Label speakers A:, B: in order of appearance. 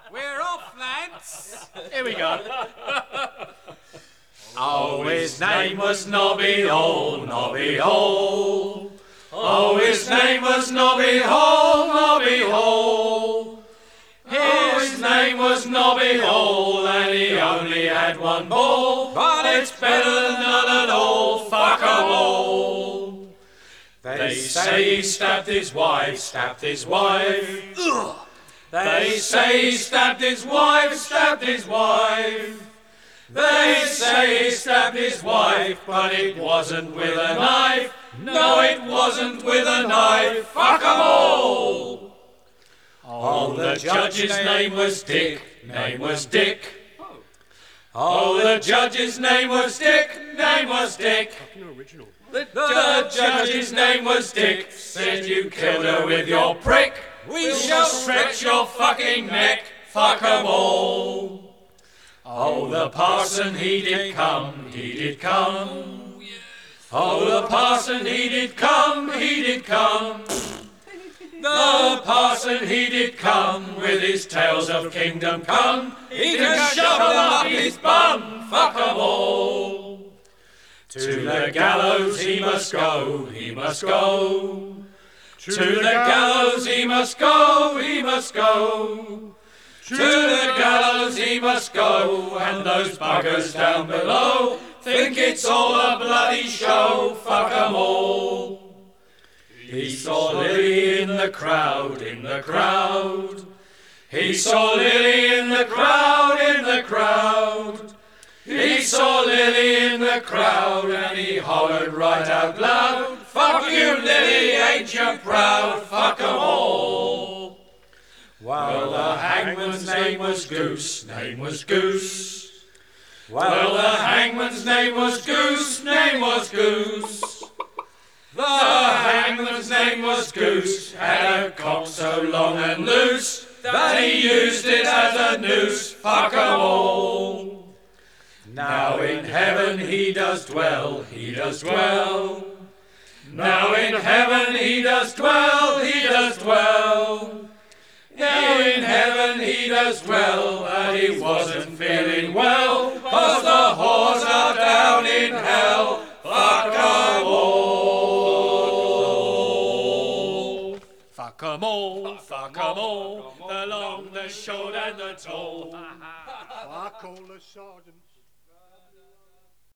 A: We're off, lads.
B: Here we go.
C: Oh, his name was Nobby Hole, Nobby Hole. Oh, his name was Nobby Hole, Nobby Hole. His name was Nobby Hole, and he only had one ball. But it's better than none at all, fuck 'em all. They say he stabbed his wife, stabbed his wife. They say he stabbed his wife, stabbed his wife. They say he stabbed his wife, but it wasn't with a knife. No, it wasn't with a knife. Fuck 'em all. Oh, the judge's name was Dick, name was Dick. Oh, the judge's name was Dick, name was Dick. The judge's name was Dick, said you killed her with your prick. We shall stretch your fucking neck, fuck 'em all. Oh, the parson, he did come, he did come. Oh, the parson, he did come, he did come. The parson, he did come, with his tales of kingdom come. He can shove 'em up his bum, fuck 'em all. To the gallows he must go, he must go. To the gallows he must go, he must go. To the gallows he must go, and those buggers down below think it's all a bloody show, fuck 'em all. He saw Lily in the crowd, in the crowd. He saw Lily in the crowd, in the crowd. He saw Lily in the crowd, and he hollered right out loud, fuck you Lily, ain't you proud, fuck 'em all. Well, the hangman's name was Goose, name was Goose. Well, the hangman's name was Goose, name was Goose. The hangman's name was Goose, had a cock so long and loose that he used it as a noose, fuck 'em all. Now in heaven he does dwell, he does dwell. Now in heaven he does dwell, he does dwell. Now in heaven he does dwell, but he wasn't feeling well, 'cause the whores are down in hell, fuck 'em all.
B: Fuck 'em all, fuck 'em all, the long, the short and the tall.
D: Fuck all the sergeants.